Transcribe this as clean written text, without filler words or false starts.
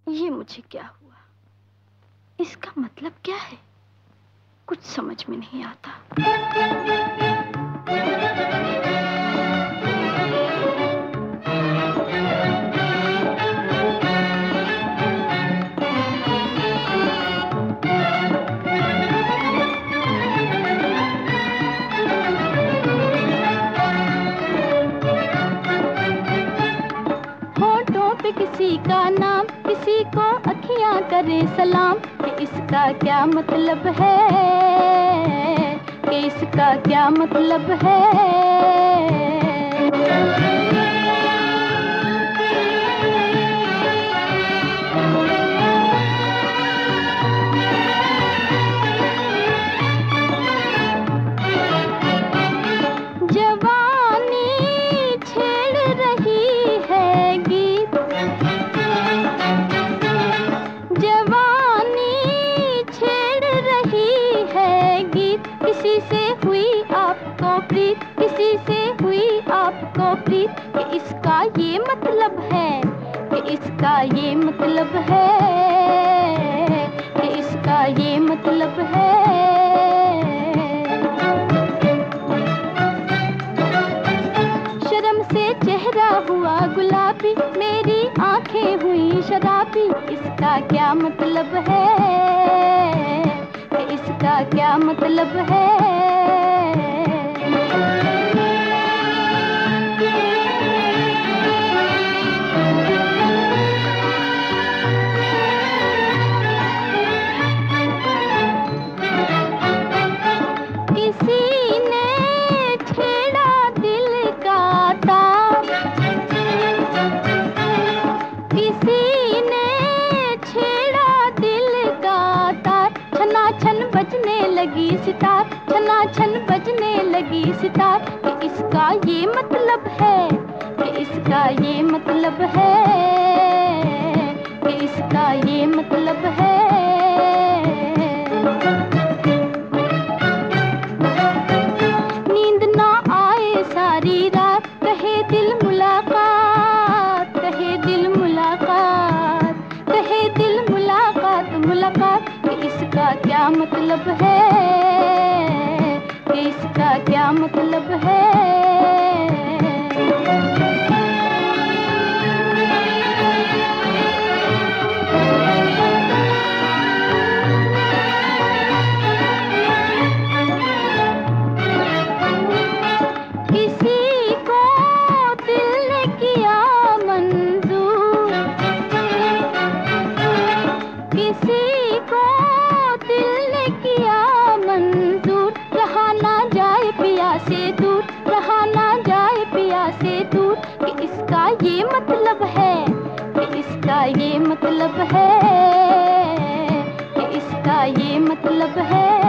ये मुझे क्या हुआ? इसका मतलब क्या है? कुछ समझ में नहीं आता। किसी का नाम, किसी को अखियां करे सलाम, कि इसका क्या मतलब है, कि इसका क्या मतलब है। किसी से हुई आपको प्रीत, किसी से हुई आपको प्रीत, कि इसका ये मतलब है, कि इसका ये मतलब है, कि इसका ये मतलब है। शर्म से चेहरा हुआ गुलाबी, मेरी आंखें हुई शराबी, इसका क्या मतलब है, इसका क्या मतलब है। किसी ने छेड़ा दिल का तार, किसी ने छेड़ा दिल का तार, छना छन बजने लगी सितार, छना छन बजने लगी सितार, कि इसका ये मतलब है, कि इसका ये मतलब है, कि इसका ये मतलब है। नींद ना आए सारी रात, कहे दिल मुलाकात, कहे दिल मुलाकात, कहे दिल मुलाकात मुलाकात, कि इसका क्या मतलब है, कि इसका क्या मतलब है। किसी को दिल ने किया मंजूर, किसी को दिल ने किया मंजूर, रहा ना जाए पिया से दूर, रहा ना जाए पिया से दूर, कि इसका ये मतलब है, कि इसका ये मतलब है, कि इसका ये मतलब है।